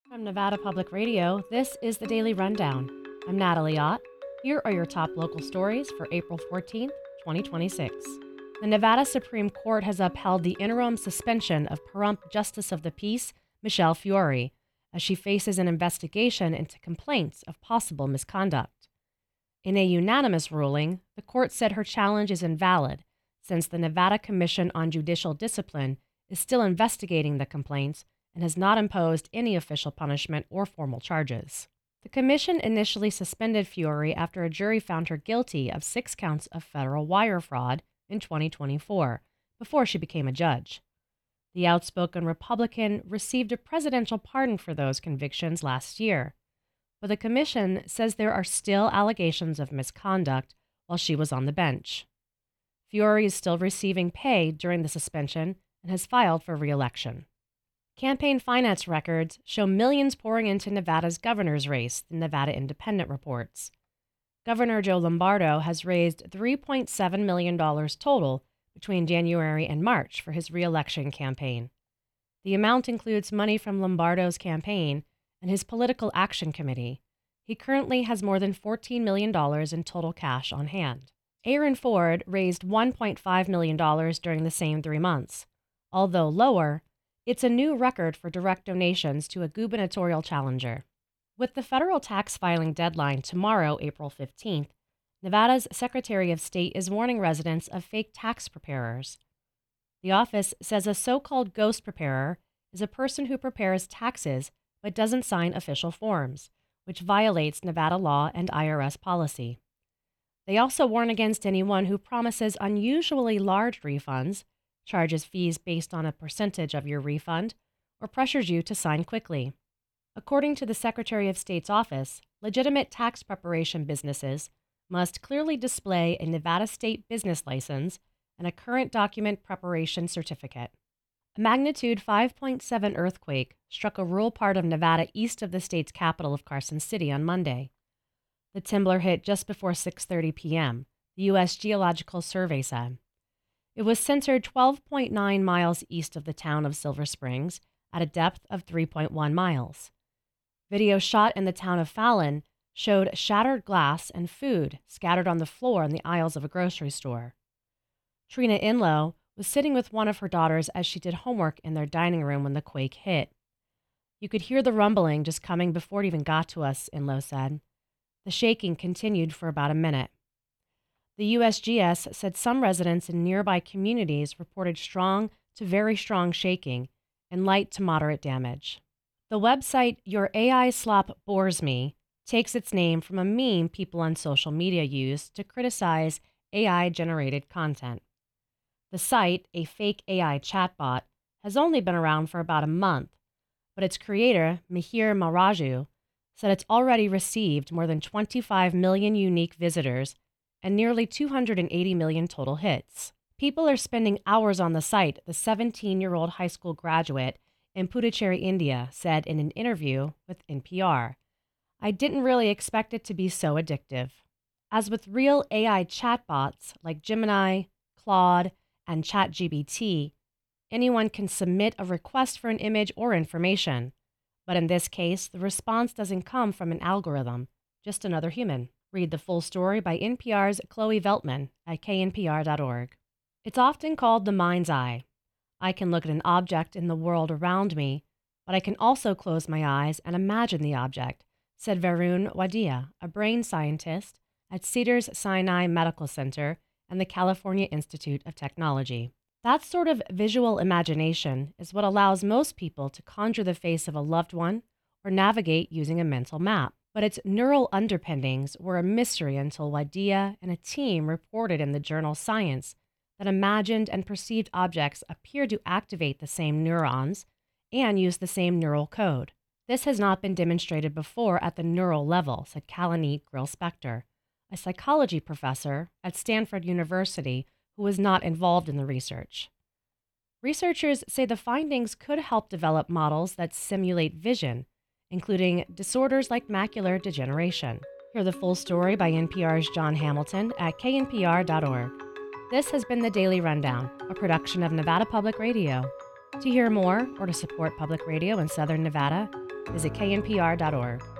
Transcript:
From Nevada Public Radio, this is the Daily Rundown. I'm Natalie Ott. Here are your top local stories for April 14th, 2026. The Nevada Supreme Court has upheld the interim suspension of Pahrump Justice of the Peace, Michelle Fiore, as she faces an investigation into complaints of possible misconduct. In a unanimous ruling, the court said her challenge is invalid since the Nevada Commission on Judicial Discipline is still investigating the complaints and has not imposed any official punishment or formal charges. The commission initially suspended Fiore after a jury found her guilty of 6 counts of federal wire fraud in 2024, before she became a judge. The outspoken Republican received a presidential pardon for those convictions last year, but the commission says there are still allegations of misconduct while she was on the bench. Fiore is still receiving pay during the suspension and has filed for re-election. Campaign finance records show millions pouring into Nevada's governor's race, the Nevada Independent reports. Governor Joe Lombardo has raised $3.7 million total between January and March for his re-election campaign. The amount includes money from Lombardo's campaign and his political action committee. He currently has more than $14 million in total cash on hand. Aaron Ford raised $1.5 million during the same 3 months. Although lower, it's a new record for direct donations to a gubernatorial challenger. With the federal tax filing deadline tomorrow, April 15th, Nevada's Secretary of State is warning residents of fake tax preparers. The office says a so-called ghost preparer is a person who prepares taxes but doesn't sign official forms, which violates Nevada law and IRS policy. They also warn against anyone who promises unusually large refunds, charges fees based on a percentage of your refund, or pressures you to sign quickly. According to the Secretary of State's office, legitimate tax preparation businesses must clearly display a Nevada State business license and a current document preparation certificate. A magnitude 5.7 earthquake struck a rural part of Nevada east of the state's capital of Carson City on Monday. The timber hit just before 6:30 p.m., the U.S. Geological Survey said. It was centered 12.9 miles east of the town of Silver Springs at a depth of 3.1 miles. Video shot in the town of Fallon showed shattered glass and food scattered on the floor in the aisles of a grocery store. Trina Inlow was sitting with one of her daughters as she did homework in their dining room when the quake hit. You could hear the rumbling just coming before it even got to us, Inlow said. The shaking continued for about a minute. The USGS said some residents in nearby communities reported strong to very strong shaking and light to moderate damage. The website Your AI Slop Bores Me takes its name from a meme people on social media use to criticize AI-generated content. The site, a fake AI chatbot, has only been around for about a month, but its creator, Mihir Maraju, said it's already received more than 25 million unique visitors and nearly 280 million total hits. People are spending hours on the site, the 17-year-old high school graduate in Puducherry, India, said in an interview with NPR. I didn't really expect it to be so addictive. As with real AI chatbots like Gemini, Claude, and ChatGPT, anyone can submit a request for an image or information. But in this case, the response doesn't come from an algorithm, just another human. Read the full story by NPR's Chloe Veltman at knpr.org. It's often called the mind's eye. I can look at an object in the world around me, but I can also close my eyes and imagine the object, said Varun Wadia, a brain scientist at Cedars-Sinai Medical Center and the California Institute of Technology. That sort of visual imagination is what allows most people to conjure the face of a loved one or navigate using a mental map. But its neural underpinnings were a mystery until Wadia and a team reported in the journal Science that imagined and perceived objects appear to activate the same neurons and use the same neural code. This has not been demonstrated before at the neural level, said Kalani Grill-Spector, a psychology professor at Stanford University who was not involved in the research. Researchers say the findings could help develop models that simulate vision, including disorders like macular degeneration. Hear the full story by NPR's John Hamilton at knpr.org. This has been the Daily Rundown, a production of Nevada Public Radio. To hear more or to support public radio in Southern Nevada, Visit knpr.org.